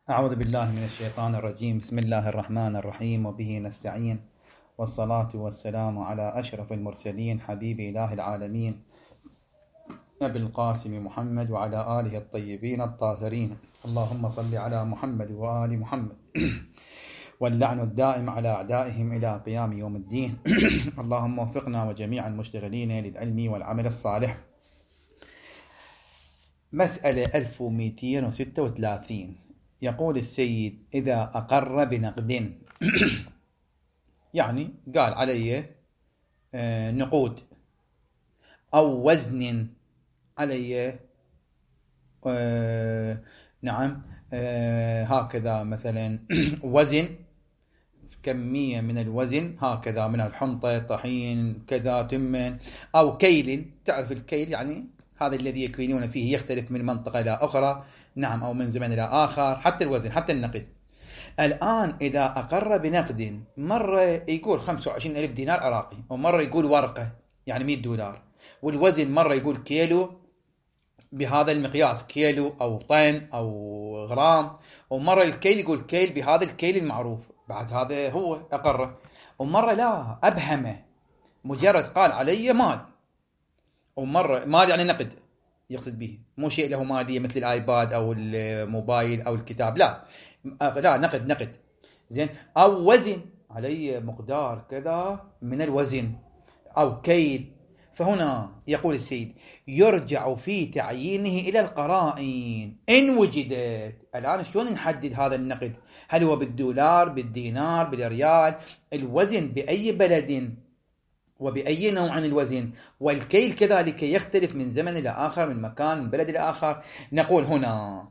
أعوذ بالله من الشيطان الرجيم. بسم الله الرحمن الرحيم، وبه نستعين، والصلاة والسلام على أشرف المرسلين حبيب إله العالمين أبي القاسم محمد وعلى آله الطيبين الطاهرين. اللهم صل على محمد وآل محمد واللعن الدائم على أعدائهم إلى قيام يوم الدين. اللهم وفقنا وجميع المشتغلين للعلم والعمل الصالح. مسألة 1236. يقول السيد: إذا أقر بنقد يعني قال علي نقود أو وزن علي نعم هكذا مثلا وزن كمية من الوزن هكذا من الحنطة طحين كذا تمن أو كيل. تعرف الكيل يعني هذا الذي يكيلون فيه يختلف من منطقة إلى أخرى، نعم، أو من زمن إلى آخر، حتى الوزن حتى النقد. الآن إذا أقر بنقد مرة يقول 25,000 دينار عراقي، ومرة يقول ورقة يعني $100، والوزن مرة يقول كيلو بهذا المقياس، كيلو أو طن أو غرام، ومرة الكيل يقول كيل بهذا الكيل المعروف، بعد هذا هو أقره. ومرة لا، أبهمه، مجرد قال علي مال، ومرة مال يعني نقد يقصد به، مو شيء له مالية مثل الآيباد أو الموبايل أو الكتاب، لا لا، نقد زين. أو وزن علي مقدار كذا من الوزن أو كيل. فهنا يقول السيد: يرجع في تعيينه إلى القرائن إن وجدت. الآن شلون نحدد هذا النقد؟ هل هو بالدولار، بالدينار، بالريال؟ الوزن بأي بلد وبأي نوع عن الوزن، والكيل كذلك يختلف من زمن إلى آخر، من مكان، من بلد إلى آخر. نقول هنا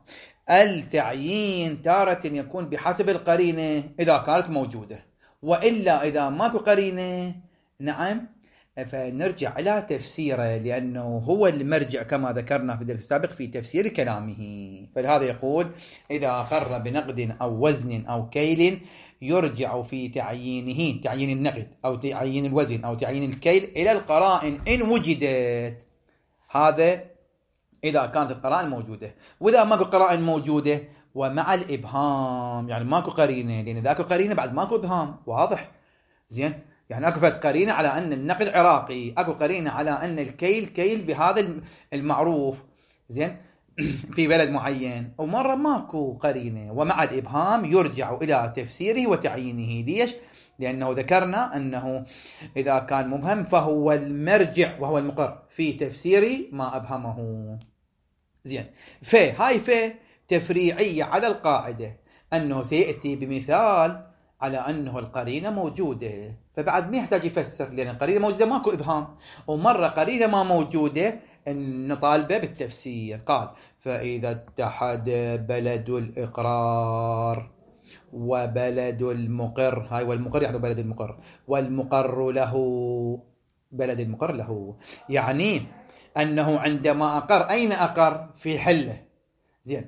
التعيين تارة يكون بحسب القرينة إذا كانت موجودة، وإلا إذا ماكو قرينة نعم فنرجع إلى تفسيره، لأنه هو المرجع كما ذكرنا في الدرس السابق في تفسير كلامه. فلهذا يقول: إذا أقر بنقد أو وزن أو كيل يرجع في تعيينه، تعيين النقد أو تعيين الوزن أو تعيين الكيل، إلى القرائن إن وجدت. هذا إذا كانت القرائن موجودة. وإذا ماكو قرائن موجودة ومع الإبهام، يعني ماكو قرينة، لأن إذا أكو قرينة بعد ماكو إبهام واضح. زين، يعني أكو قرينة على أن النقد عراقي، أكو قرينة على أن الكيل كيل بهذا المعروف، زين، في بلد معين، ومرة ماكو قرينة، ومع الإبهام يرجع إلى تفسيره وتعيينه. ليش؟ لأنه ذكرنا أنه إذا كان مبهم فهو المرجع وهو المقر في تفسير ما أبهمه. زين، هاي تفريعية على القاعدة، أنه سيأتي بمثال على أنه القرينة موجودة، فبعد ما يحتاج يفسر، لأن القرينة موجودة ماكو إبهام. ومرة قرينة ما موجودة نطالبه بالتفسير. قال: فإذا اتحد بلد الإقرار وبلد المقر، هاي والمقر يعني بلد المقر، والمقر له بلد المقر له، يعني أنه عندما أقر، أين أقر؟ في حلة، زين،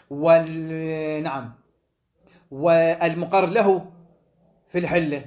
نعم، والمقر له في الحلة،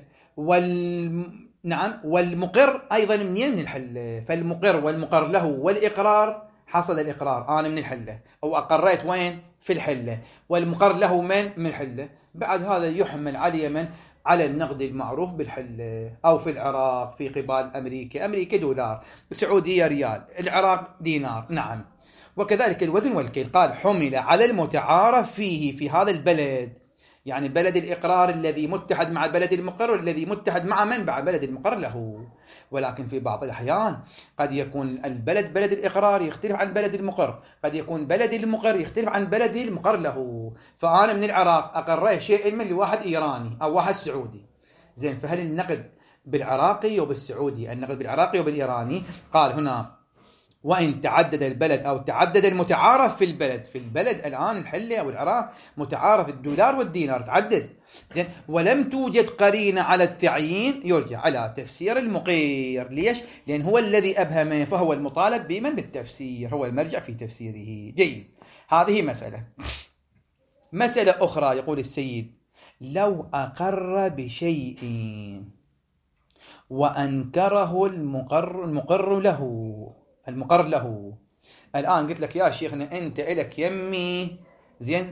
نعم، والمقر أيضا من الحلة. فالمقر والمقر له والإقرار، حصل الإقرار أنا من الحلة، أو أقريت وين؟ في الحلة، والمقر له من الحلة. بعد هذا يحمل على على النقد المعروف بالحلة، أو في العراق في قبال أمريكا دولار، السعودية ريال، العراق دينار، نعم. وكذلك الوزن والكيل، قال: حمل على المتعارف فيه في هذا البلد، يعني بلد الإقرار الذي متحد مع بلد المقر، والذي متحد مع مع بلد المقر له. ولكن في بعض الأحيان قد يكون البلد بلد الإقرار يختلف عن بلد المقر، قد يكون بلد المقر يختلف عن بلد المقر له. فأنا من العراق أقرأ شيء من لواحد إيراني أو واحد سعودي، زين، فهل النقد بالعراقي وبالسعودي، النقد بالعراقي وبالإيراني؟ قال هنا: وإن تعدد البلد أو تعدد المتعارف في البلد الآن الحلة أو العراق متعارف الدولار والدينار تعدد، زين، ولم توجد قرينة على التعيين، يرجع على تفسير المقير. ليش؟ لأن هو الذي أبهم، فهو المطالب بمن بالتفسير، هو المرجع في تفسيره. جيد، هذه مسألة أخرى. يقول السيد: لو أقر بشيء وأنكره المقر له. الآن قلت لك يا شيخنا أنت إلك يمي، زين،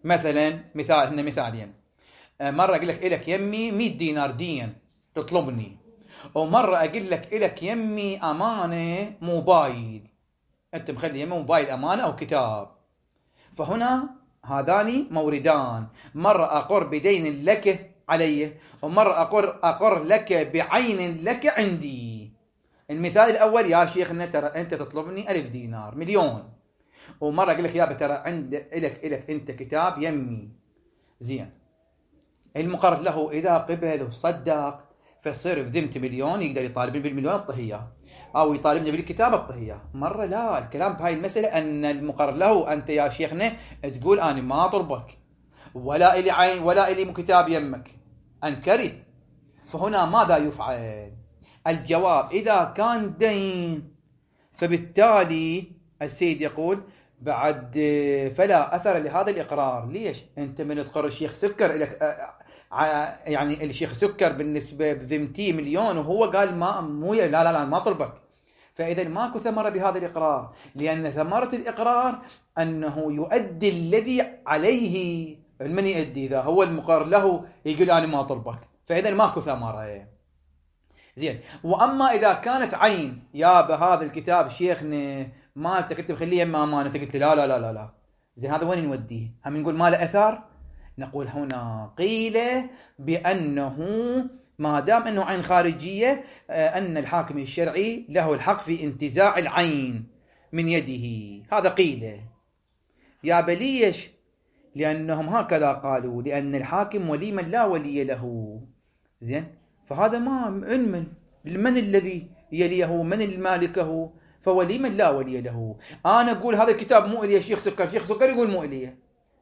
مثلا مثالين. مرة أقول لك إلك يمي 100 دينار دين تطلبني، ومرة أقول لك إلك يمي أمانة موبايل، أنت مخلي يمي موبايل أمانة أو كتاب. فهنا هذان موردان، مرة أقر بدين لك علي، ومرة أقر لك بعين لك عندي. المثال الأول يا شيخنا ترى أنت تطلبني 1000 دينار مليون، ومرة أقول لك يا ترى عند إلك أنت كتاب يمي. زين، المقرر له إذا قبل وصدق فيصير بذمته مليون، يقدر يطالبني بالمليون اعطيه اياه، او يطالبني بالكتاب اعطيه اياه. مره لا، الكلام بهاي المساله ان المقرر له انت يا شيخنا تقول انا ما اطلبك ولا الي عين ولا الي كتاب يمك، انكرت. فهنا ماذا يفعل؟ الجواب اذا كان دين فبالتالي السيد يقول بعد فلا اثر لهذا الاقرار. ليش؟ انت من تقر الشيخ سكر لك يعني الشيخ سكر بالنسبه بذمتي مليون، وهو قال ما مو لا ما طلبك، فاذا ماكو ثمره بهذا الاقرار، لان ثمره الاقرار انه يؤدي الذي عليه. من يؤدي؟ اذا هو المقر له يقول انا ما طلبك، فاذا ماكو ثمره. زين، واما اذا كانت عين يا بهذا الكتاب شيخنا مالتك انت مخليه امانه، انت قلت لا لا لا لا لا، زين هذا وين نوديه؟ هم نقول ما له اثر؟ نقول هنا قيل بانه ما دام انه عين خارجيه ان الحاكم الشرعي له الحق في انتزاع العين من يده. هذا قيل. يا بليش؟ لانهم هكذا قالوا، لان الحاكم ولي من لا ولي له. زين، فهذا ما من الذي يليه؟ من المالكه؟ فولي من لا ولي له. انا اقول هذا الكتاب مو الي شيخ سكر، شيخ سكر يقول مو الي،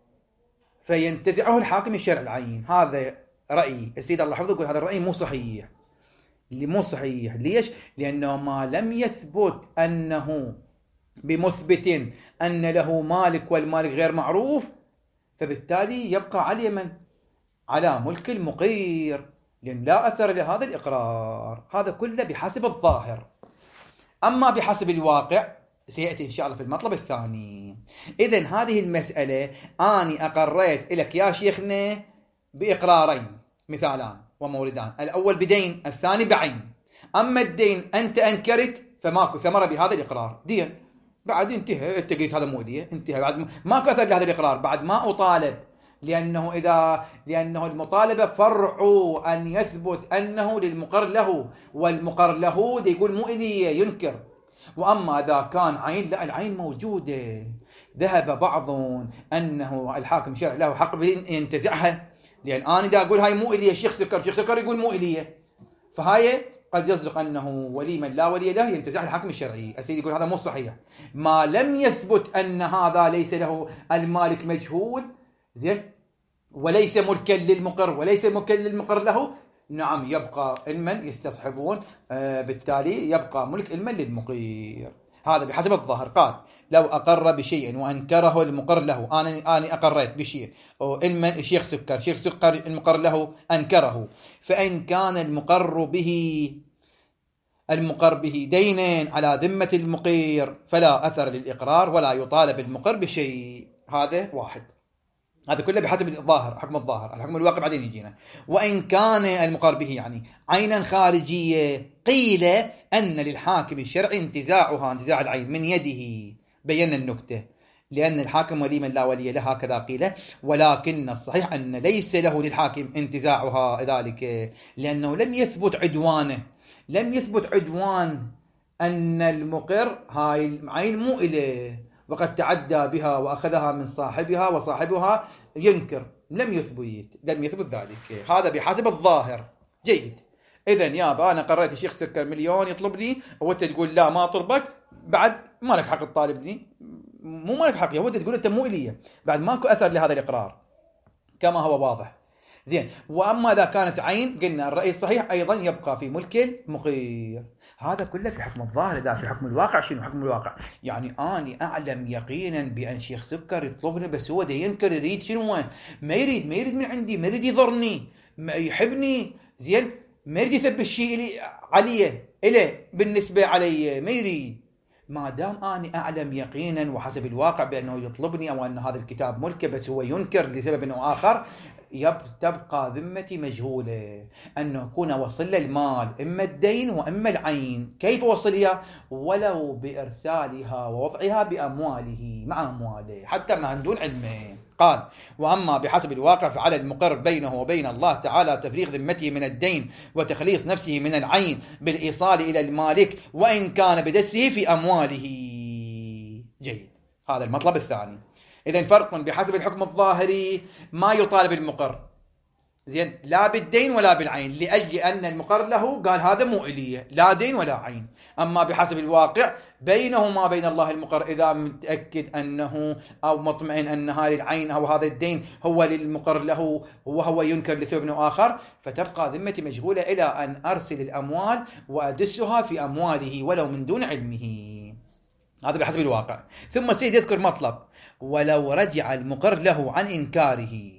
فينتزعه الحاكم الشرع العين. هذا رأي السيد الله حفظه، يقول هذا الرأي مو صحيح. اللي مو صحيح ليش؟ لأنه ما لم يثبت أنه بمثبت أن له مالك والمالك غير معروف، فبالتالي يبقى على من؟ على ملك المقير، لأن لا أثر لهذا الإقرار. هذا كله بحسب الظاهر. أما بحسب الواقع سيأتي إن شاء الله في المطلب الثاني. إذن هذه المسألة أني أقريت لك يا شيخنا بإقرارين مثالان وموردان، الأول بدين، الثاني بعين. أما الدين أنت أنكرت فماكو ثمرة بهذا الإقرار، دين بعد انتهى، أنت قلت هذا مو دين، انتهى، بعد ماكو أثر لهذا الإقرار، بعد ما أطالب، لأنه المطالبة فرع أن يثبت أنه للمقر له، والمقر له دي يقول مو إلي، ينكر. وأما إذا كان عين، لا العين موجودة. ذهب بعض أنه الحاكم الشرعي له حق ينتزعها، لأن أنا دا أقول هاي مو إلي الشيخ سكر يقول مو إلي، فهاي قد يصدق أنه ولي من لا ولي له ينتزع الحاكم الشرعي. السيد يقول هذا مو صحيح ما لم يثبت أن هذا ليس له المالك مجهول، زين، وليس ملكا للمقر وليس ملكا للمقر له. نعم، يبقى المن يستصحبون، بالتالي يبقى ملك المن للمقير. هذا بحسب الظاهر. قال لو أقر بشيء وأنكره المقر له، أنا أقريت بشيء المن الشيخ سكر المقر له أنكره، فإن كان المقر به دينا على ذمة المقير فلا أثر للإقرار ولا يطالب المقر بشيء. هذا واحد، هذا كله بحسب الظاهر، حكم الظاهر. الحكم الواقع بعدين يجينا. وإن كان المقر به يعني عينا خارجية قيل أن للحاكم الشرعي انتزاع العين من يده. بينا النكتة، لأن الحاكم ولي من لا ولي له، هكذا قيل. ولكن الصحيح أن ليس له للحاكم انتزاعها ذلك، لأنه لم يثبت عدوان أن المقر هاي العين مو إليه، وقد تعدى بها وأخذها من صاحبها وصاحبها ينكر. لم يثبت ذلك. هذا بحسب الظاهر. جيد. إذن يابا أنا قررت الشيخ سكر مليون يطلبني، وأنت تقول لا ما طلبك، بعد ما لك حق تطالبني، مو ما لك حق، وأنت تقول أنت مو إلي، بعد ماكو أثر لهذا الإقرار كما هو واضح. زين، وأما إذا كانت عين قلنا الرأي الصحيح أيضا يبقى في ملك المقير. هذا كله في حكم الظاهر. إذا في حكم الواقع، شنو حكم الواقع؟ يعني أنا أعلم يقينا بأن شيخ سكر يطلبني، بس هو ده ينكر، يريد شنو؟ ما يريد من عندي، ما يريد يضرني، ما يحبني، زين، ما يريد يثبت الشيء عليه بالنسبة علي، ما يريد. ما دام أنا أعلم يقينا وحسب الواقع بأنه يطلبني أو أن هذا الكتاب ملكه، بس هو ينكر لسبب أو آخر، تبقى ذمتي مجهولة. أنه أكون أوصل له المال، إما الدين وإما العين. كيف أوصلها؟ ولو بإرسالها ووضعها بأمواله، مع أمواله، حتى مع دون علمه. قال: وأما بحسب الواقع فعلى المقر بينه وبين الله تعالى تفريغ ذمته من الدين وتخليص نفسه من العين بالإيصال إلى المالك، وإن كان بدسه في أمواله. جيد، هذا المطلب الثاني. إذن فرق بحسب الحكم الظاهري، ما يطالب المقر زين لا بالدين ولا بالعين، لأجل أن المقر له قال هذا مو إلي، لا دين ولا عين. أما بحسب الواقع بينه ما بين الله المقر، إذا متأكد أنه أو مطمئن أن هذه العين أو هذا الدين هو للمقر له وهو ينكر لسبب آخر، فتبقى ذمتي مجهولة إلى أن أرسل الأموال وأدسها في أمواله ولو من دون علمه. هذا بحسب الواقع. ثم سيد يذكر مطلب: ولو رجع المقر له عن إنكاره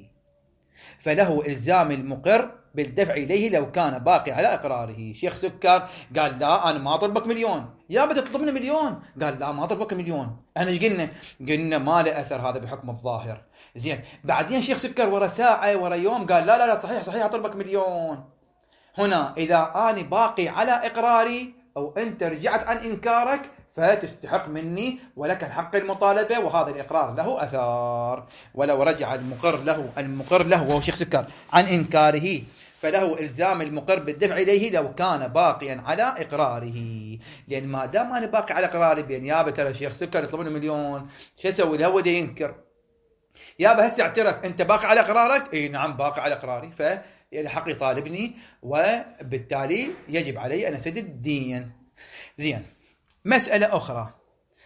فله إلزام المقر بالدفع إليه لو كان باقي على إقراره. شيخ سكر قال: لا أنا ما أطلبك مليون. يا بتطلبني مليون؟ قال: لا ما أطلبك مليون. احنا ايش قلنا ما له أثر هذا بحكم الظاهر. زين، بعدين شيخ سكر ورا ساعة ورا يوم قال: لا لا لا، صحيح أطلبك مليون. هنا إذا أنا باقي على إقراري أو أنت رجعت عن إنكارك فتستحق مني ولك الحق المطالبة، وهذا الإقرار له أثار. ولو رجع المقر له وهو شيخ سكر عن إنكاره فله إلزام المقر بالدفع إليه لو كان باقيا على إقراره. لأن ما دام أنا باقي على إقراري بين يابا ترى شيخ سكر يطلبني مليون، شو أسوي له؟ وده ينكر. يابا هسه اعترف أنت باقي على إقرارك؟ إيه نعم باقي على إقراري، فالحق يطالبني وبالتالي يجب علي أن أسدد الدين. زين، مسألة أخرى: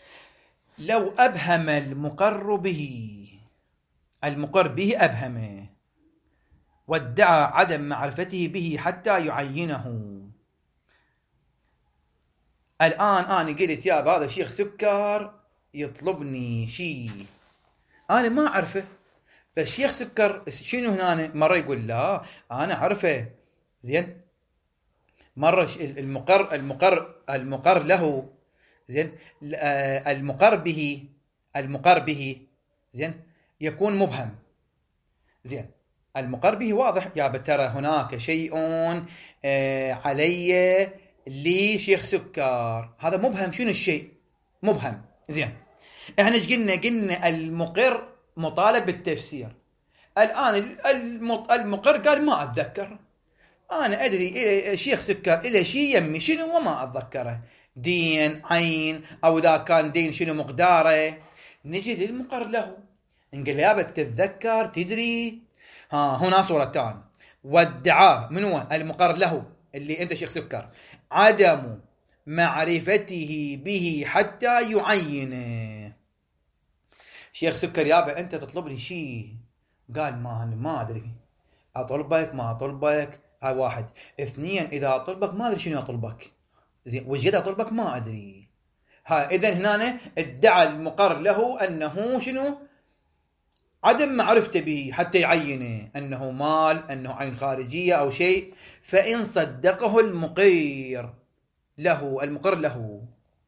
لو أبهم المقر به أبهمه وادعى عدم معرفته به حتى يعينه. الآن أنا قلت يا هذا شيخ سكر يطلبني شيء أنا ما أعرفه، بس شيخ سكر شنو هنا؟ مرة يقول لا أنا أعرفه. زين، مرة المقر له زين المقر به زين يكون مبهم. زين، المقر به واضح، يا ترى هناك شيء علي لشيخ سكر، هذا مبهم. شنو الشيء؟ مبهم. زين، احنا ايش قلنا المقر مطالب بالتفسير. الآن المقر قال ما أتذكر، أنا أدري شيخ سكر إلى شيء يمي شنو وما أتذكره، دين عين أو إذا كان دين شنو مقداره. نجي للمقر له نقول يا تتذكر تدري. هنا صورتان: والدعاء من هو المقر له اللي أنت شيخ سكر عدم معرفته به حتى يعينه. شيخ سكر يابا أنت تطلب لي شيء، قال ما أدري، أطلبك ما أطلبك، هاي واحد. اثنين، إذا أطلبك ما أدري شنو أطلبك. زين، وش قد أطلبك ما أدري. إذن هنا ادعى المقر له أنه شنو؟ عدم معرفته به حتى يعينه، أنه مال، أنه عين خارجية أو شيء. فإن صدقه المقر له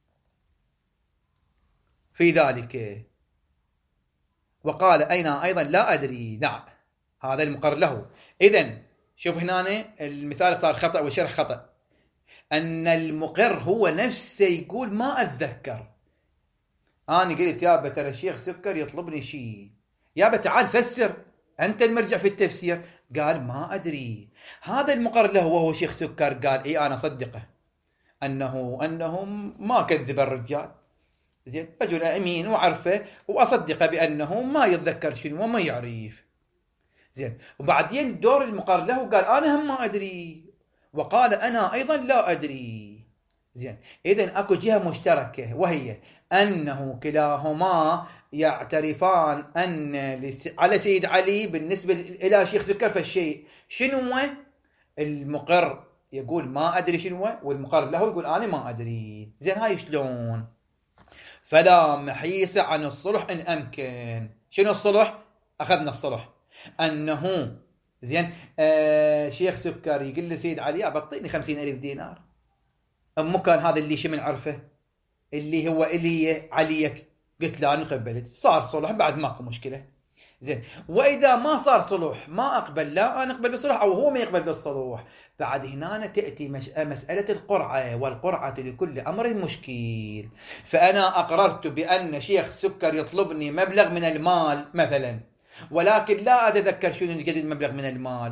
في ذلك وقال أيضا لا أدري، لا هذا المقر له. إذن شوف هنا المثال صار خطأ والشرح خطأ. أن المقر هو نفسه يقول ما أتذكر. أنا قلت يابا ترى الشيخ سكر يطلبني شيء، يابا تعال فسر، أنت المرجع في التفسير. قال ما أدري. هذا المقر له وهو شيخ سكر قال إيه أنا صدقه أنه ما كذب الرجال. زين، رجل أمين وعرفه وأصدقه بأنه ما يتذكر شنو وما يعرف. زين، وبعدين دور المقر له قال أنا هم ما أدري، وقال أنا أيضا لا أدري. زين، إذن أكو جهة مشتركة وهي أنه كلاهما يعترفان أن على سيد علي بالنسبة إلى شيخ سكر فالشيء شنو. المقر يقول ما أدري شنو والمقر له يقول أنا ما أدري. زين، هاي شلون؟ فلا محيص عن الصلح إن أمكن. شنو الصلح؟ أخذنا الصلح أنه زين شيخ سكر يقول لي سيد علي بطيني 50,000 دينار، أم كان هذا اللي شمن عرفه اللي هو إلي عليك، قلت لا أنا قبلت، صار صلح بعد ماكو مشكلة. زين، وإذا ما صار صلح، ما أقبل، لا أنا أقبل بالصلح أو هو ما يقبل بالصلح، بعد هنا تأتي مسألة القرعة، والقرعة لكل أمر مشكل. فأنا أقررت بأن شيخ سكر يطلبني مبلغ من المال مثلا، ولكن لا أتذكر شنو قد المبلغ من المال،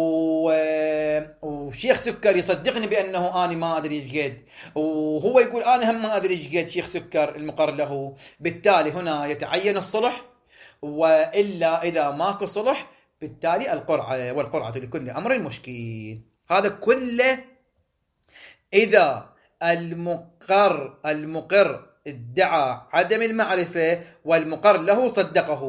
وشيخ سكر يصدقني بأنه أنا ما أدري إيش قد، وهو يقول أنا هم ما أدري إيش قد شيخ سكر المقر له. بالتالي هنا يتعين الصلح، وإلا إذا ماكو صلح بالتالي القرعة، والقرعة لكل أمر مشكل. هذا كله إذا المقر ادعى عدم المعرفة والمقر له صدقه،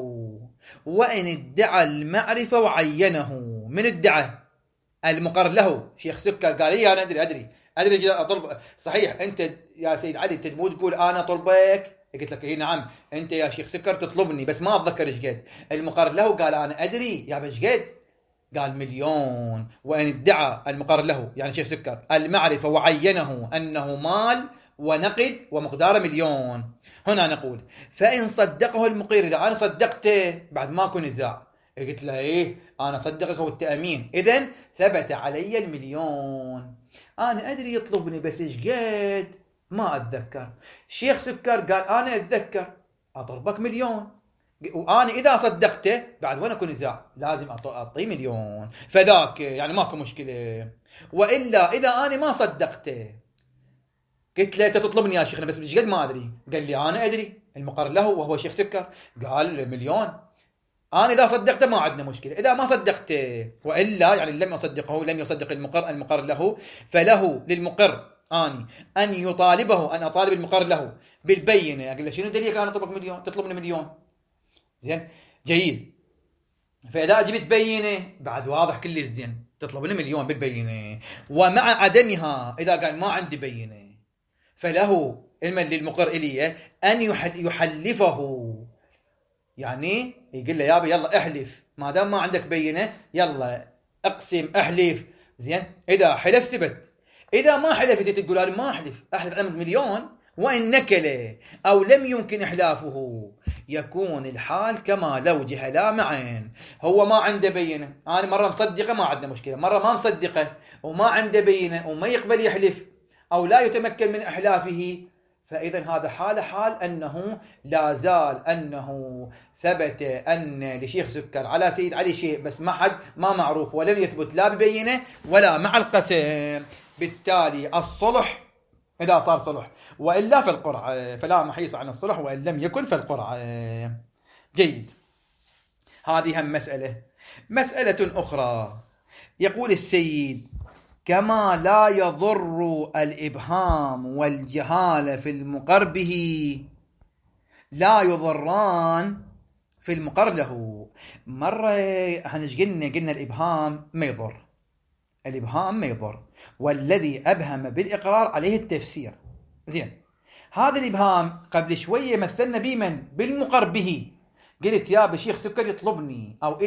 وإن ادعى المعرفة وعينه. من ادعى؟ المقر له. شيخ سكر قال لي أنا أدري أطلب، صحيح أنت يا سيد علي تدمو تقول أنا طلبك، قلت لك نعم أنت يا شيخ سكر تطلبني بس ما أتذكر إيش قد. المقر له قال أنا أدري يا بش قد، قال 1,000,000. وإن ادعى المقر له يعني شيخ سكر المعرفة وعينه أنه مال ونقد ومقداره 1,000,000، هنا نقول فإن صدقه المقير، إذا أنا صدقته بعد ماكو نزاع، قلت له إيه أنا صدقك والتأمين، إذن ثبت علي 1,000,000. أنا أدري يطلبني بس إيش قد ما أتذكر. شيخ سكر قال أنا أتذكر أطلبك 1,000,000، وأنا إذا صدقته بعد وين أكون نزاع لازم أعطيه 1,000,000، فذاك يعني ماكو مشكلة. وإلا إذا أنا ما صدقته قلت له تطلبني يا شيخنا بس مش قد ما أدري، قال لي أنا أدري المقر له وهو شيخ سكر، قال 1,000,000. أنا إذا صدقته ما عندنا مشكلة، إذا ما صدقته وإلا يعني لم يصدق المقر له، فله للمقر أني أن يطالبه، أن أطالب المقر له بالبينة. أقول له شنو دليلك أنا أطلبك 1,000,000 تطلبني 1,000,000؟ زين جيد. فإذا جبت بينة بعد واضح كل زين تطلبني 1,000,000 بالبينة. ومع عدمها إذا قال ما عندي بينة فله للمقر إليه أن يحلفه، يعني يقول له يابا يلا احلف ما دام ما عندك بينة، يلا اقسم احلف. زين، إذا حلف ثبت، إذا ما حلفت تقول أنا ما أحلف على 1,000,000، وإن نكل أو لم يمكن إحلافه يكون الحال كما لو جهلا معين. هو ما عنده بينة، أنا مرة مصدقة ما عندنا مشكلة، مرة ما مصدقة وما عنده بينة وما يقبل يحلف أو لا يتمكن من إحلافه، فإذا هذا حال أنه لا زال أنه ثبت أن لشيخ سكر على سيد علي شيء بس ما معروف ولم يثبت لا ببينة ولا مع القسم. بالتالي الصلح إذا صار صلح، وإلا فالقرعة، فلا محيص عن الصلح وإن لم يكن فالقرعة. جيد. هذه هم مسألة أخرى. يقول السيد كما لا يضر الإبهام والجهالة في المقر به لا يضران في المقر له. مرة قلنا الإبهام ما يضر، والذي أبهم بالإقرار عليه التفسير. زين، هذا الإبهام قبل شوية مثلنا بمن؟ بالمقر به. قلت يا بشيخ سكر يطلبني أو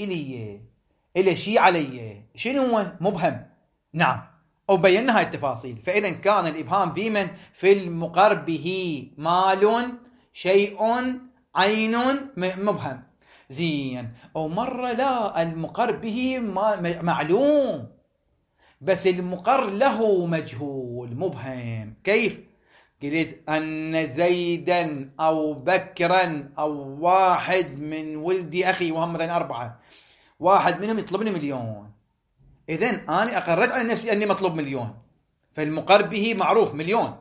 إلى شيء علي، شنو هو؟ مبهم. نعم، وبينا هاي التفاصيل. فإذا كان الإبهام بمن؟ في المقر به، مال، شيء، عين، مبهم. زين. ومرة لا، المقر به معلوم بس المقر له مجهول مبهم. كيف؟ قلت أن زيدا أو بكرا أو واحد من ولدي أخي، وهم مثلا 4، واحد منهم يطلبني 1,000,000، إذن أنا أقررت على نفسي أني مطلوب 1,000,000، فالمقر به معروف 1,000,000،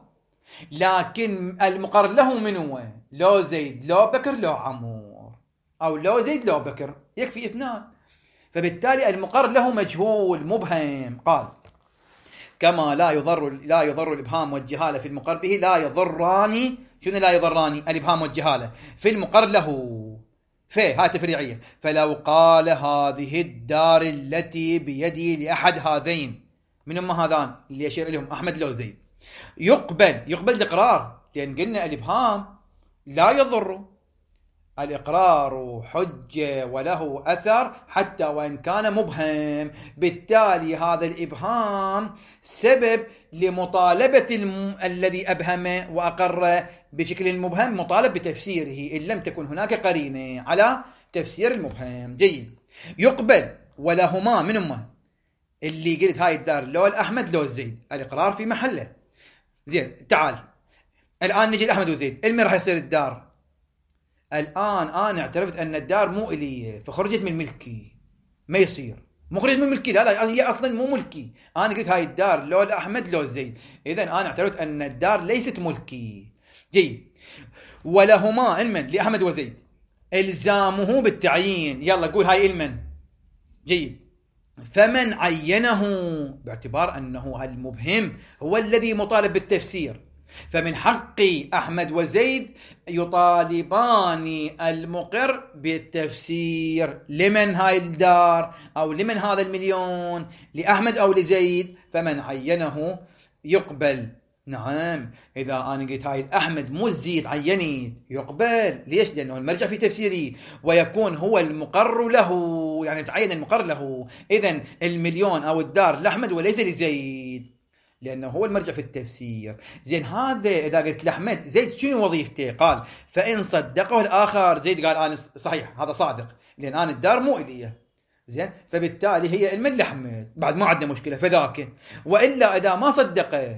لكن المقر له من هو؟ لو زيد لو بكر لو عمور، أو لو زيد لو بكر، يكفي 2. فبالتالي المقر له مجهول مبهم. قال كما لا يضر الإبهام والجهالة في المقر به لا يضراني. شنو لا يضراني؟ الإبهام والجهالة في المقر له. هاي تفريعية. فلو قال هذه الدار التي بيدي لأحد هذين، من هم هذان اللي يشير إليهم؟ أحمد لو زيد، يقبل الإقرار، لأن قلنا الإبهام لا يضر، الإقرار حجة وله أثر حتى وإن كان مبهم. بالتالي هذا الإبهام سبب لمطالبة الذي أبهم وأقر بشكل المبهم مطالب بتفسيره إن لم تكن هناك قرينة على تفسير المبهم. جيد. يقبل ولهما من هما اللي قلت هاي الدار لو الأحمد لو الزيد، الإقرار في محله. زين تعال الآن نجي الأحمد وزيد، المن راح يصير الدار؟ الآن أنا اعترفت أن الدار مو إلي فخرجت من ملكي، ما يصير مو خرجت من ملكي، لا هي أصلا مو ملكي، أنا قلت هاي الدار لو الأحمد لو الزيد، إذن أنا اعترفت أن الدار ليست ملكي. جيد. ولهما المن لأحمد وزيد إلزامه بالتعيين، يلا قول هاي المن. جيد. فمن عينه باعتبار أنه المبهم هو الذي مطالب بالتفسير، فمن حق أحمد وزيد يطالبان المقر بالتفسير. لمن هاي الدار أو لمن هذا المليون؟ لأحمد أو لزيد؟ فمن عينه يقبل. نعم إذا أنا قلت هاي الأحمد مو الزيد عيني يقبل. ليش؟ لأنه المرجع في تفسيري ويكون هو المقر له، يعني تعين المقر له. إذن المليون أو الدار لأحمد وليس لزيد لأنه هو المرجع في التفسير. زين هذا إذا قلت لأحمد زيد شنو وظيفته؟ قال فإن صدقه الآخر، زيد قال أنا صحيح هذا صادق لأن أنا الدار مو إلي، زين فبالتالي هي المن لأحمد، بعد ما عندنا مشكلة فذاك. وإلا إذا ما صدقه،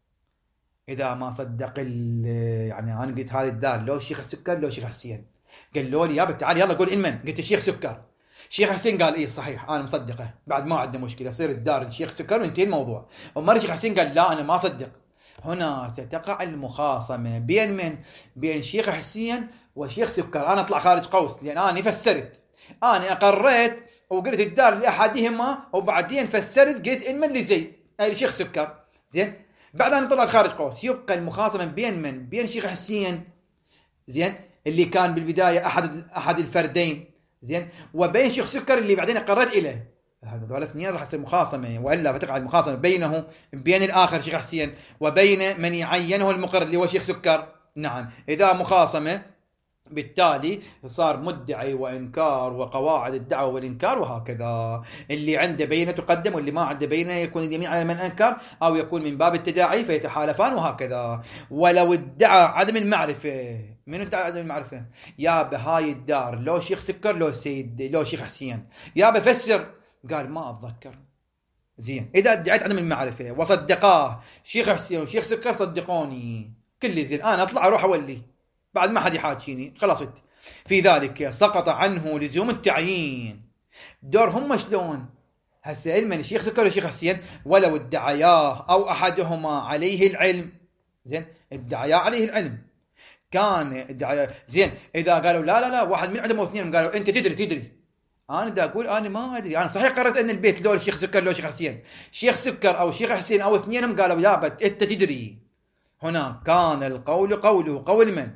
إذا ما صدق يعني أنا قلت هذه الدار لو الشيخ السكر لو الشيخ حسين، قال لي يابا تعال يلا قول المن، قلت الشيخ سكر، الشيخ حسين قال إيه صحيح أنا مصدقه، بعد ما عندنا مشكلة يصير الدار الشيخ سكر وانتهي الموضوع. ومرة الشيخ حسين قال لا أنا ما صدق، هنا ستقع المخاصمة بين من؟ بين الشيخ حسين والشيخ سكر. أنا أطلع خارج قوس لأن أنا فسرت، أنا أقريت وقلت الدار لأحدهما وبعدين فسرت قلت المن لزيد أي الشيخ سكر. زين بعد أن طلعت خارج قوس يبقى المخاصمة بين من؟ بين الشيخ حسين زين اللي كان بالبداية أحد الفردين، زين، وبين شيخ سكر اللي بعدين قررت إليه. هذول الاثنين راح تصير مخاصمة، وإلا فتقع المخاصمة بينه بين الآخر شيخ حسين وبين من يعينه المقر اللي هو شيخ سكر. نعم إذا مخاصمة بالتالي صار مدعي وإنكار وقواعد الدعوة والإنكار وهكذا. اللي عنده بينة تقدم واللي ما عنده بينة يكون اليمين على من أنكر أو يكون من باب التداعي فيتحالفان وهكذا. ولو ادعى عدم المعرفة، من ادعى عدم المعرفة؟ يا بهاي الدار لو شيخ سكر لو سيد لو شيخ حسين، يا بفسر قال ما أتذكر. زين إذا ادعيت عدم المعرفة وصدقاه شيخ حسين وشيخ سكر صدقوني كل زين، أنا أطلع أروح أولي بعد ما حد يحاكيني خلصت. في ذلك سقط عنه لزوم التعيين. دورهم شلون؟ هسه علما الشيخ سكر والشيخ حسين ولو ادعياه أو أحدهما عليه العلم، زين ادعياه عليه العلم كان ادعياه، زين إذا قالوا لا واحد من عندهم اثنين قالوا أنت تدري، أنا دا أقول أنا ما أدري، أنا صحيح قررت أن البيت لو الشيخ سكر لو الشيخ حسين، شيخ سكر أو شيخ حسين أو اثنينهم قالوا لا أنت تدري. هنا كان القول قوله قول من؟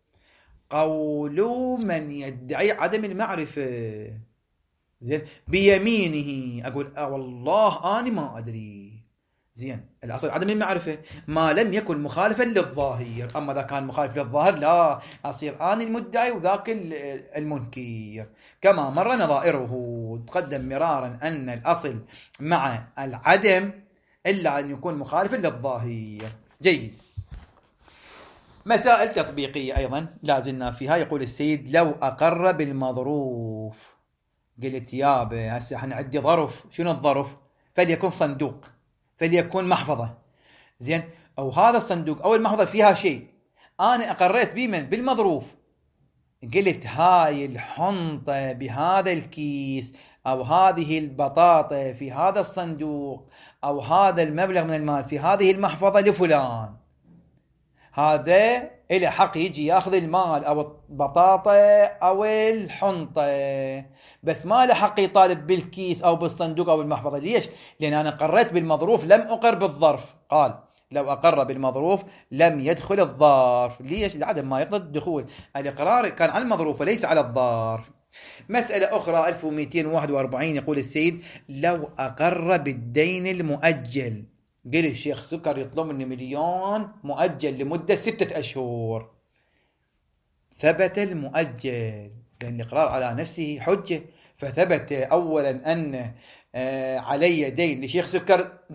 قول من يدعي عدم المعرفة. زين بيمينه أقول والله أنا ما أدري. زين الأصل عدم المعرفة ما لم يكن مخالفا للظاهر، أما إذا كان مخالف للظاهر لا أصير أنا المدعي وذاك المنكر. كما مر نظائره تقدم مرارا أن الأصل مع العدم إلا أن يكون مخالفا للظاهر. جيد. مسائل تطبيقية أيضا لازلنا فيها. يقول السيد لو أقر بالمظروف، قلت يابا هسه احنا عندي ظرف، شنو الظرف؟ فليكن صندوق، فليكن محفظة، زين، أو هذا الصندوق أو المحفظة فيها شيء أنا أقريت بمن؟ بالمظروف. قلت هاي الحنطة بهذا الكيس أو هذه البطاطا في هذا الصندوق أو هذا المبلغ من المال في هذه المحفظة لفلان، هذا إلى حق يجي ياخذ المال أو البطاطا أو الحنطة، بس ما له حق يطالب بالكيس أو بالصندوق أو المحفظة. ليش؟ لأن أنا قررت بالمظروف لم أقر بالظرف. قال لو أقر بالمظروف لم يدخل الظرف. ليش؟ لعدم ما يقتضي الدخول، الإقرار كان على المظروف وليس على الظرف. مسألة أخرى 1241 يقول السيد لو أقر بالدين المؤجل، قال الشيخ سكر يطلب مني مليون مؤجل لمدة 6 أشهر، ثبت المؤجل لأن الإقرار على نفسه حجة، فثبت أولا أن علي دين لشيخ سكر دين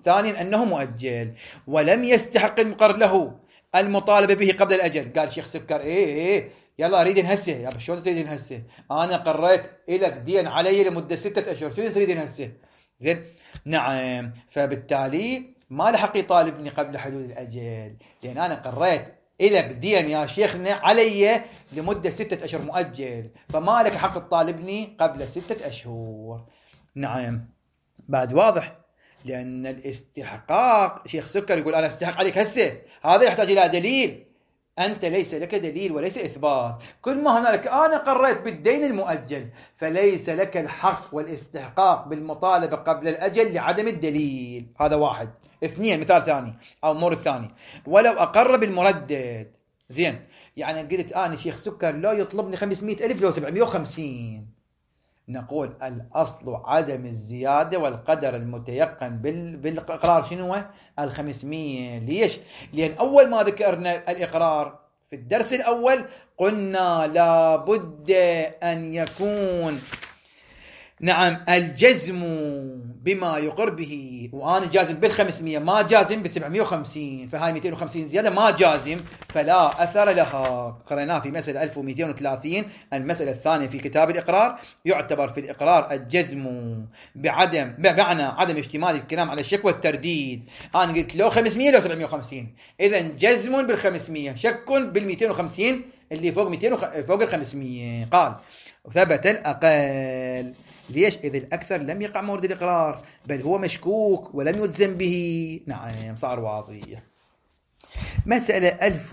ثانيا أنه مؤجل ولم يستحق المقر له المطالبة به قبل الأجل. قال شيخ سكر إيه يلا أريدين هسه. يا شلون تريدين هسه؟ أنا قريت إلك دين علي لمدة 6 أشهر، شو تريدين هسه؟ زين. نعم. فبالتالي ما لحق يطالبني قبل حدود الأجل، لأن أنا قريت إلك دين يا شيخنا علي لمدة 6 أشهر مؤجل، فما لك حق تطالبني قبل 6 أشهر. نعم. بعد واضح؟ لأن الاستحقاق شيخ سكر يقول أنا استحق عليك هسه، هذا يحتاج إلى دليل. أنت ليس لك دليل وليس إثبات. كل ما هنالك أنا قريت بالدين المؤجل، فليس لك الحق والاستحقاق بالمطالبة قبل الأجل لعدم الدليل. هذا واحد. اثنين، مثال ثاني أو مورد ثاني، ولو أقر بالمردد. زين، يعني قلت أنا شيخ سكر لا يطلبني 500,000 لو 750. نقول الأصل عدم الزيادة والقدر المتيقن بالإقرار شنو هو؟ 500. ليش؟ لأن أول ما ذكرنا الإقرار في الدرس الأول قلنا لا بد أن يكون نعم الجزم بما يقر به، وأنا جازم بال500 ما جازم ب750، فهاي 250 زيادة ما جازم، فلا أثر لها. قرأناه في مسألة 1230 المسألة الثانية في كتاب الإقرار. يعتبر في الإقرار الجزم بمعنى عدم اشتمال الكلام على الشك والترديد. أنا قلت لو 500 لو 750، إذن جزم بال500 شك بال250 اللي فوق 200 فوق ال500. قال ثبت الأقل. ليش؟ إذ الأكثر لم يقع مورد الإقرار، بل هو مشكوك ولم يجزم به. نعم، صار واضح. مسألة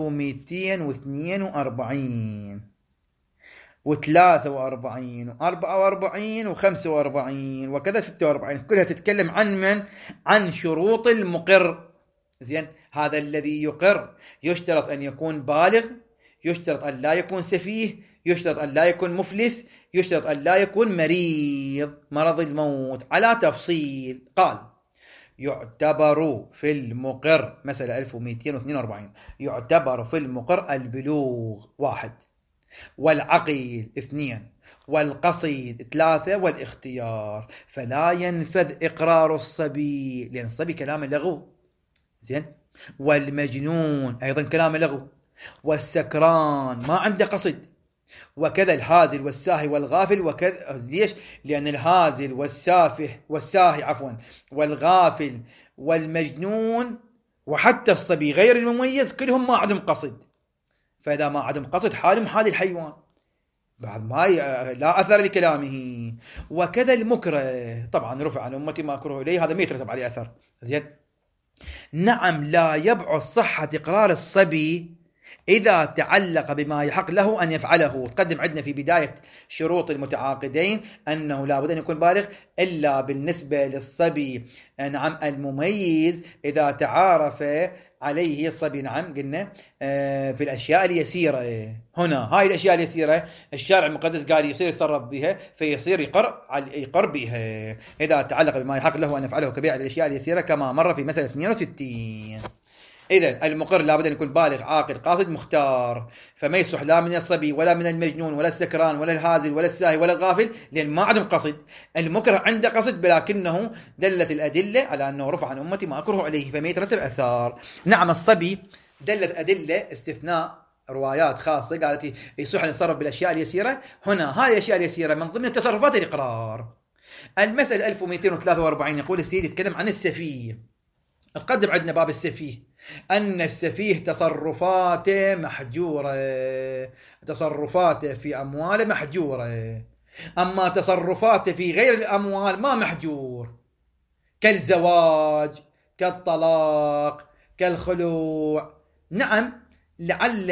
1242 و43 و44 و45 وكذا 46، كلها تتكلم عن من؟ عن شروط المقر. زين، هذا الذي يقر يشترط أن يكون بالغ، يشترط أن لا يكون سفيه، يشترط أن لا يكون مفلس، يشترط أن لا يكون مريض مرض الموت على تفصيل. قال يعتبر في المقر، مسألة 1242، يعتبر في المقر البلوغ 1، والعقيل 2، والقصيد 3، والاختيار. فلا ينفذ إقرار الصبي، لأن الصبي كلام لغو. زين، والمجنون أيضا كلام لغو، والسكران ما عنده قصد، وكذا الهازل والساهي والغافل. وكذا ليش؟ لأن الهازل والساهي والغافل والمجنون وحتى الصبي غير المميز كلهم ما عندهم قصد، فإذا ما عندهم قصد حالهم حال الحيوان، بعد ما لا أثر لكلامه. وكذا المكره، طبعا رفع عن أمتي ما أكره إليه، هذا ما يترتب عليه أثر. زين. نعم، لا يبعد صحة إقرار الصبي إذا تعلق بما يحق له أن يفعله. تقدم عندنا في بداية شروط المتعاقدين أنه لا بد أن يكون بالغ، إلا بالنسبة للصبي نعم المميز إذا تعارف عليه الصبي. نعم قلنا في الأشياء اليسيرة. هنا هاي الأشياء اليسيرة الشارع المقدس قال يصير يتصرف بها، فيصير يقر بها إذا تعلق بما يحق له أن يفعله كبيع الأشياء اليسيرة، كما مر في مسألة 62. إذن المقر لابد أن يكون بالغ عاقل قاصد مختار، فما يصح لا من الصبي ولا من المجنون ولا السكران ولا الهازل ولا الساهي ولا الغافل، لأن ما عندهم قصد. المكره عنده قصد، ولكنه دلت الأدلة على أنه رفع عن أمتي ما أكره عليه، فما يترتب أثار. نعم، الصبي دلت أدلة استثناء روايات خاصة قالت يصح أن يتصرف بالأشياء اليسيرة. هنا هاي الأشياء اليسيرة من ضمن تصرفات الإقرار. المسألة 1243 يقول السيد يتكلم عن السفيه. تقدم عندنا باب السفيه أن السفيه تصرفاته محجورة، تصرفاته في أمواله محجورة، أما تصرفاته في غير الأموال ما محجور، كالزواج، كالطلاق، كالخلوع. نعم، لعل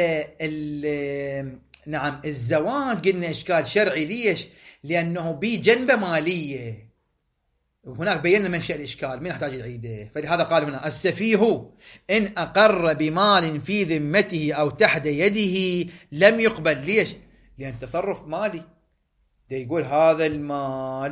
نعم الزواج قلنا إشكال شرعي. ليش؟ لأنه بجنبه مالية، وهناك بينا منشأ الإشكال، من يحتاج يعيده. فلهذا قال هنا السفيه إن أقر بمال في ذمته أو تحت يده لم يقبل. ليش؟ لأن تصرف مالي، ده يقول هذا المال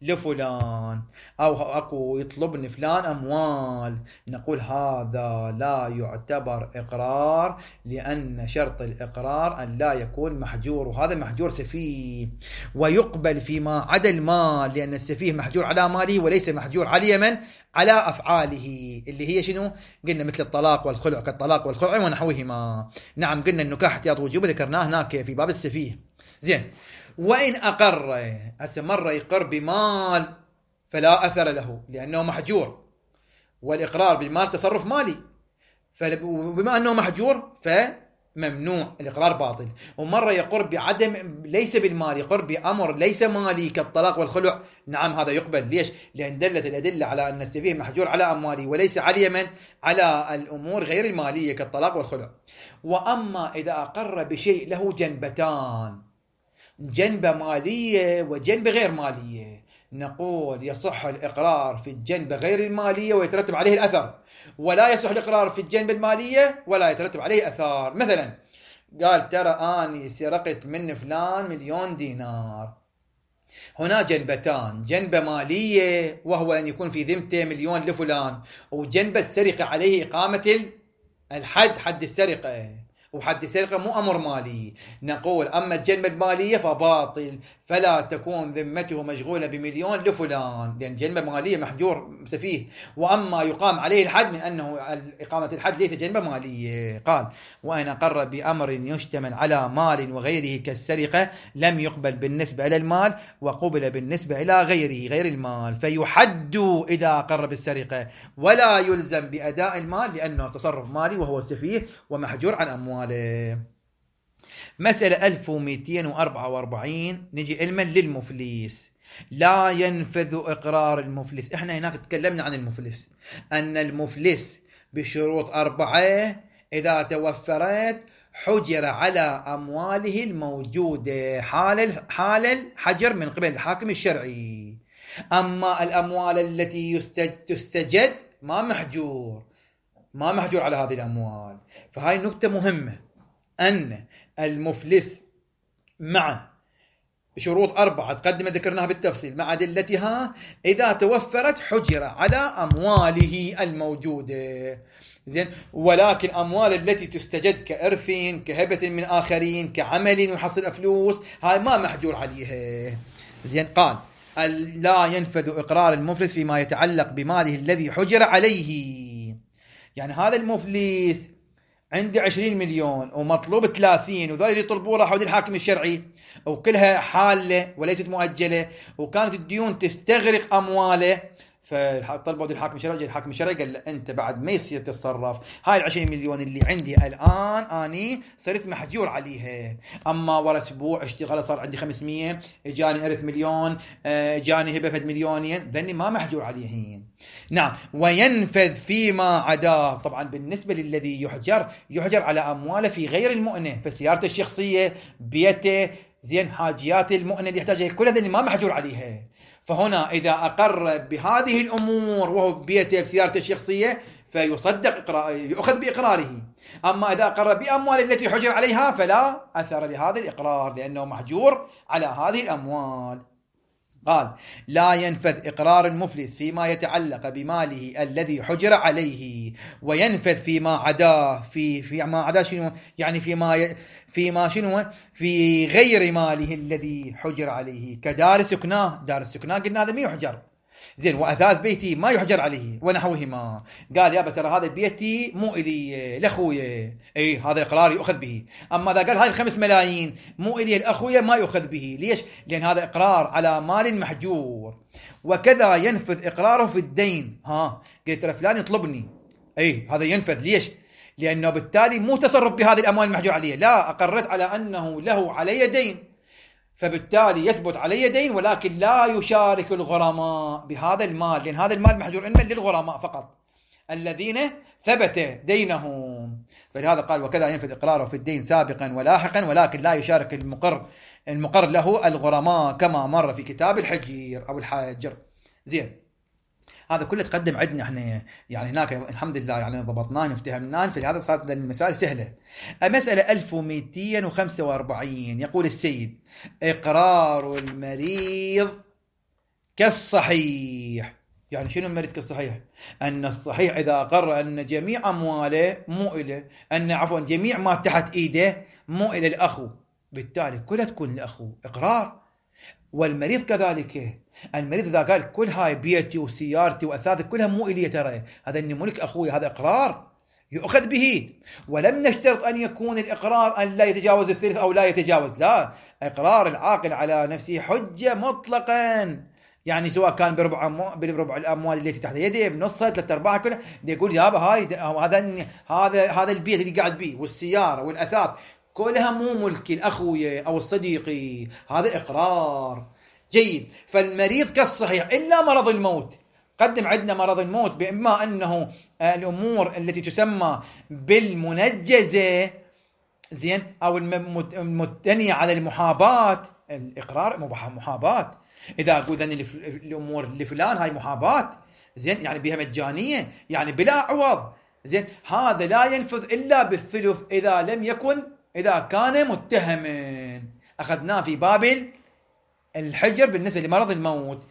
لفلان، أو أكو يطلبني فلان أموال، نقول هذا لا يعتبر إقرار، لأن شرط الإقرار أن لا يكون محجور، وهذا محجور سفيه، ويقبل فيما عدا المال، لأن السفيه محجور على ماله وليس محجور على من؟ على أفعاله، اللي هي شنو؟ قلنا مثل الطلاق والخلع، كالطلاق والخلع ونحوهما. نعم، قلنا النكاح احتياط وجوب ذكرناه هناك في باب السفيه. زين، وإن أقر، هسه مرة يقر بمال فلا أثر له لأنه محجور، والإقرار بالمال تصرف مالي، وبما أنه محجور فممنوع، الإقرار باطل. ومرة يقر بعدم، ليس بالمال، يقر بأمر ليس مالي كالطلاق والخلع، نعم هذا يقبل. ليش؟ لأن دلت الأدلة على أن السفيه محجور على أمواله وليس على من؟ على الأمور غير المالية كالطلاق والخلع. وأما إذا أقر بشيء له جنبتان، جنبة مالية وجنبة غير مالية، نقول يصح الإقرار في الجنبة غير المالية ويترتب عليه الأثر، ولا يصح الإقرار في الجنبة المالية ولا يترتب عليه أثار. مثلا قال ترى أني سرقت من فلان 1,000,000 دينار، هنا جنبتان، جنبة مالية وهو أن يكون في ذمته 1,000,000 لفلان، وجنبة السرقة عليه إقامة الحد، حد السرقة، وحد السرقة مو أمر مالي. نقول أما الجنبة المالية فباطل، فلا تكون ذمته مشغولة ب1,000,000 لفلان، لأن جنبة مالية محجور سفيه. وأما يقام عليه الحد من أنه إقامة الحد ليس جنبة مالية. قال وإن أقر بأمر يشتمل على مال وغيره كالسرقة لم يقبل بالنسبة إلى المال، وقبل بالنسبة إلى غيره غير المال، فيحد إذا أقر بالسرقة ولا يلزم بأداء المال لأنه تصرف مالي وهو سفيه ومحجور عن أمواله. مسألة 1244، نجي علما للمفلس. لا ينفذ إقرار المفلس. احنا هناك تكلمنا عن المفلس، أن المفلس بشروط 4 إذا توفرت حجر على أمواله الموجودة حال الحجر من قبل الحاكم الشرعي. أما الأموال التي تستجد ما محجور على هذه الأموال. فهاي نقطة مهمة، أن المفلس مع شروط 4 تقدم ذكرناها بالتفصيل مع أدلتها، إذا توفرت حجر على أمواله الموجودة. زين، ولكن أموال التي تستجد كإرث، كهبة من آخرين، كعمل وحصل فلوس، هاي ما محجور عليها. زين، قال لا ينفذ إقرار المفلس فيما يتعلق بماله الذي حجر عليه. يعني هذا المفلس عنده 20 مليون ومطلوب 30، وذول يطلبوا راحوا للحاكم الشرعي، وكلها حالة وليست مؤجلة، وكانت الديون تستغرق أمواله، فطلبوا للحاكم الشرعي. الحاكم الشرعي قال له أنت بعد ما يصير تتصرف، هاي 20 مليون اللي عندي الآن أني صرت محجور عليها، أما ورا أسبوع اشتغل صار عندي 500، إجاني إرث 1,000,000، إجاني هبة 1,000,000، ذني ما محجور عليهن. نعم، وينفذ فيما عداه. طبعا بالنسبة للذي يحجر على أمواله في غير المؤنة، فسيارته الشخصية، بيته، زين، حاجيات المؤنة اللي يحتاجها كل هذه ما محجور عليها. فهنا إذا أقر بهذه الأمور وهو بيته بسيارته الشخصية فيصدق يؤخذ بإقراره. أما إذا أقر بأموال التي حجر عليها فلا أثر لهذا الإقرار لأنه محجور على هذه الأموال. قال لا ينفذ إقرار المفلس فيما يتعلق بماله الذي حجر عليه، وينفذ فيما عداه. فيما عداه شنو؟ يعني فيما شنو؟ في غير ماله الذي حجر عليه، كدار سكناه. دار السكناه قلنا هذا ما يحجر، زين، وأثاث بيتي ما يحجر عليه ونحوهما. قال يابا ترى هذا بيتي مو إلي، لأخويا، أي هذا إقرار يؤخذ به. أما إذا قال هاي 5 ملايين مو إلي لأخويا ما يؤخذ به. ليش؟ لأن هذا إقرار على مال محجور. وكذا ينفذ إقراره في الدين. قلت ترى فلان يطلبني، أي هذا ينفذ. ليش؟ لأنه بالتالي مو تصرف بهذه الأموال المحجور عليه، لا، أقرت على أنه له علي دين، فبالتالي يثبت علي دين، ولكن لا يشارك الغرماء بهذا المال، لأن هذا المال محجور إنما للغرماء فقط الذين ثبت دينهم. فلهذا قال وكذا ينفذ إقراره في الدين سابقا ولاحقا، ولكن لا يشارك المقر له الغرماء كما مر في كتاب الحجير أو الحاجر. زين، هذا كله تقدم عندنا احنا، يعني هناك الحمد لله يعني ضبطناه وافتهمناه، في هذا صارت المسائل سهلة. المسألة 1245 يقول السيد: إقرار المريض كالصحيح. يعني شنو المريض كالصحيح؟ أن الصحيح إذا أقر أن جميع أمواله مو إله، أن عفوا جميع ما تحت إيده مو إلى الأخو، بالتالي كلها تكون الأخو إقرار. والمريض كذلك، المريض إذا قال كل هاي بيتي وسيارتي وأثاثي كلها مو إلي، ترى هذا إني ملك أخوي، هذا إقرار يؤخذ به. ولم نشترط أن يكون الإقرار أن لا يتجاوز الثلث أو لا يتجاوز، لا، إقرار العاقل على نفسه حجة مطلقا. يعني سواء كان بربع الأموال التي تحت يده، بنصها، 3/4 كلها، يقول يابا هاي هذا البيت اللي قاعد بيه والسيارة والأثاث كلها مو ملكي الأخوية أو الصديقي، هذا إقرار. جيد. فالمريض كالصحيح إلا مرض الموت. قدم عندنا مرض الموت، بما أنه الأمور التي تسمى بالمنجزة، زين، أو المتنية على المحاباة، الإقرار محاباة. إذا أقول أن الأمور لفلان هاي محاباة، زين، يعني بها مجانية، يعني بلا عوض، زين، هذا لا ينفذ إلا بالثلث إذا كان متهما. أخذناه في باب الحجر بالنسبة لمرض الموت،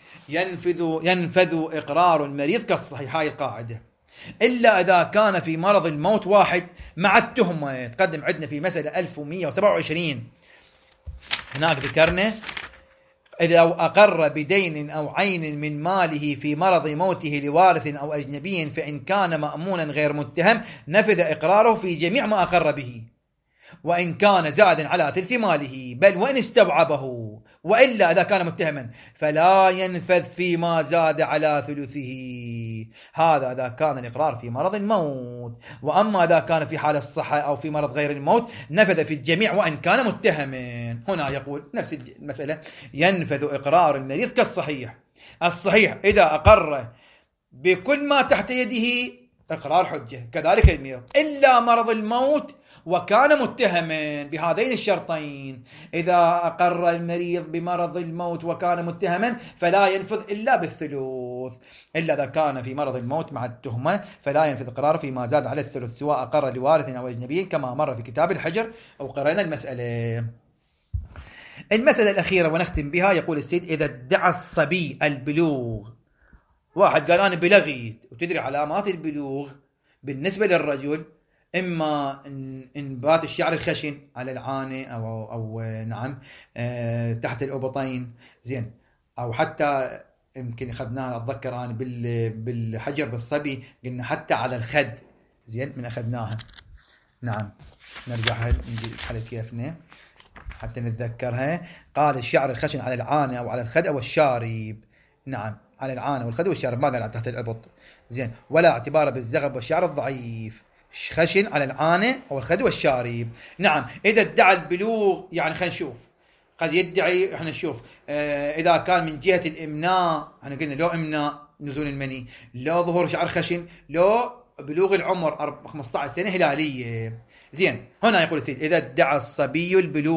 ينفذ إقرار المريض كالصحيح، هاي القاعدة، إلا إذا كان في مرض الموت واحد مع التهمة. تقدم عندنا في مسألة 1127 هناك ذكرنا إذا أقر بدين أو عين من ماله في مرض موته لوارث أو أجنبي، فإن كان مأمونا غير متهم نفذ إقراره في جميع ما أقر به، وإن كان زادا على ثلث ماله، بل وإن استوعبه. وإلا إذا كان متهما فلا ينفذ فيما زاد على ثلثه. هذا إذا كان الإقرار في مرض الموت. وأما إذا كان في حال الصحة أو في مرض غير الموت نفذ في الجميع وإن كان متهما. هنا يقول نفس المسألة، ينفذ إقرار المريض كالصحيح. الصحيح إذا أقر بكل ما تحت يده إقرار حجة، كذلك المريض، إلا مرض الموت وكان متهما بهذين الشرطين. إذا أقر المريض بمرض الموت وكان متهما فلا ينفذ إلا بالثلث، إلا إذا كان في مرض الموت مع التهمة فلا ينفذ إقراره فيما زاد على الثلث، سواء أقر لوارث أو أجنبي، كما مر في كتاب الحجر أو قرأنا المسألة. المسألة الأخيرة ونختم بها، يقول السيد: إذا ادعى الصبي البلوغ، واحد قال أنا بلغيت، وتدري علامات البلوغ بالنسبة للرجل إما انبات الشعر الخشن على العانة أو نعم تحت الأبطين، زين، أو حتى يمكن أخذناها، أتذكر أنا بالحجر بالصبي قلنا حتى على الخد، زين، من أخذناها، نعم، نرجعها على كيفنا حتى نتذكرها. قال الشعر الخشن على العانة أو على الخد أو الشارب، نعم، على العانة والخد والشارب، ما قال تحت الأبط، زين، ولا اعتبار بالزغب والشعر الضعيف، خشن على العانة أو الخد والشارب. نعم، إذا ادعى البلوغ، يعني خلينا نشوف، قد يدعي، احنا نشوف إذا كان من جهة الإمناء، احنا قلنا لو إمناء نزول المني، لو ظهور شعر خشن، لو بلوغ العمر 15 سنة هلالية، زين. هنا يقول السيد: إذا ادعى الصبي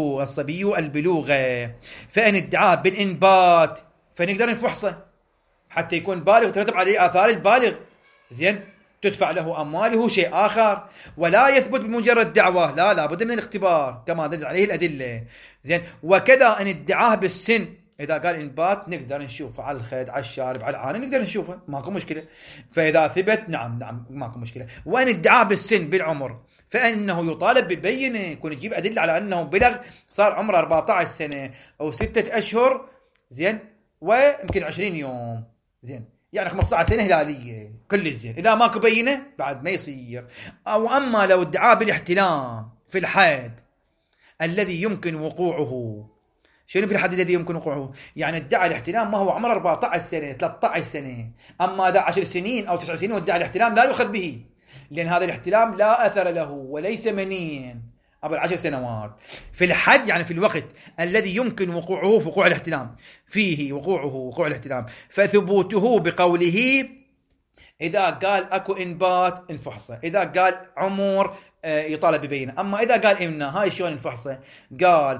البلوغ فإن ادعاه بالإنبات فنقدر نفحصه حتى يكون بالغ وترتب عليه آثار البالغ، زين، تدفع له أمواله، شيء آخر، ولا يثبت بمجرد دعوة، لا، لابد من الاختبار كما دل عليه الأدلة، زين. وكذا ان ادعاه بالسن، إذا قال إنبات نقدر نشوفه على الخد، على الشارب، على العانة، نقدر نشوفه، ماكو مشكلة. فإذا ثبت، نعم ماكو مشكلة. وإن ادعاه بالسن بالعمر فإنه يطالب بالبينة، يكون يجيب أدلة على أنه بلغ، صار عمره 14 سنة أو 6 أشهر، زين، ويمكن 20 يوم، زين، يعني 15 سنة هلالية، كل زين. إذا ماكو بينة بعد ما يصير. أو أما لو ادعاه بالاحتلام في الحد الذي يمكن وقوعه، شنو في الحد الذي يمكن وقوعه؟ يعني ادعى الاحتلام ما هو عمره 14 سنة 13 سنة، أما إذا 10 سنين أو 9 سنين وادعى الاحتلام لا يؤخذ به، لأن هذا الاحتلام لا أثر له وليس منيا قبل 10 سنوات. في الحد يعني في الوقت الذي يمكن وقوعه في وقوع الاحتلام، فيه وقوع الاحتلام، فثبوته بقوله إذا قال أكو إنبات انفحصه، إذا قال عمر يطالب ببينه. أما إذا قال إمنا، هاي شلون نفحصه؟ قال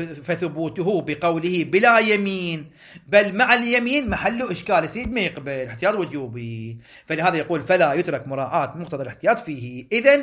فثبوته بقوله بلا يمين، بل مع اليمين محله إشكال، سيد ما يقبل احتياط وجوبي. فلهذا يقول فلا يترك مراعاة مقتضى الاحتياط فيه. إذن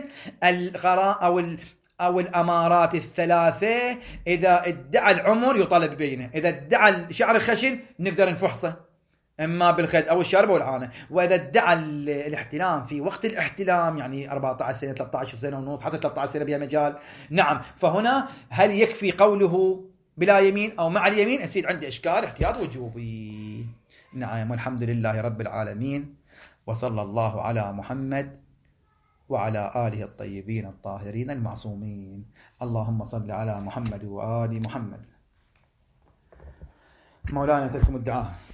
القراء أو الأمارات الثلاثة، إذا ادعى العمر يطالب ببينه، إذا ادعى الشعر الخشن نقدر نفحصه، إما بالخد أو الشارب أو العانة. وإذا ادعى الاحتلام في وقت الاحتلام يعني 14 سنة 13 سنة ونص حتى 13 سنة بها مجال، نعم، فهنا هل يكفي قوله بلا يمين أو مع اليمين؟ يصير عندي إشكال احتياط وجوبي. نعم، والحمد لله رب العالمين، وصلى الله على محمد وعلى آله الطيبين الطاهرين المعصومين. اللهم صل على محمد وآل محمد. مولانا يسألكم الدعاء.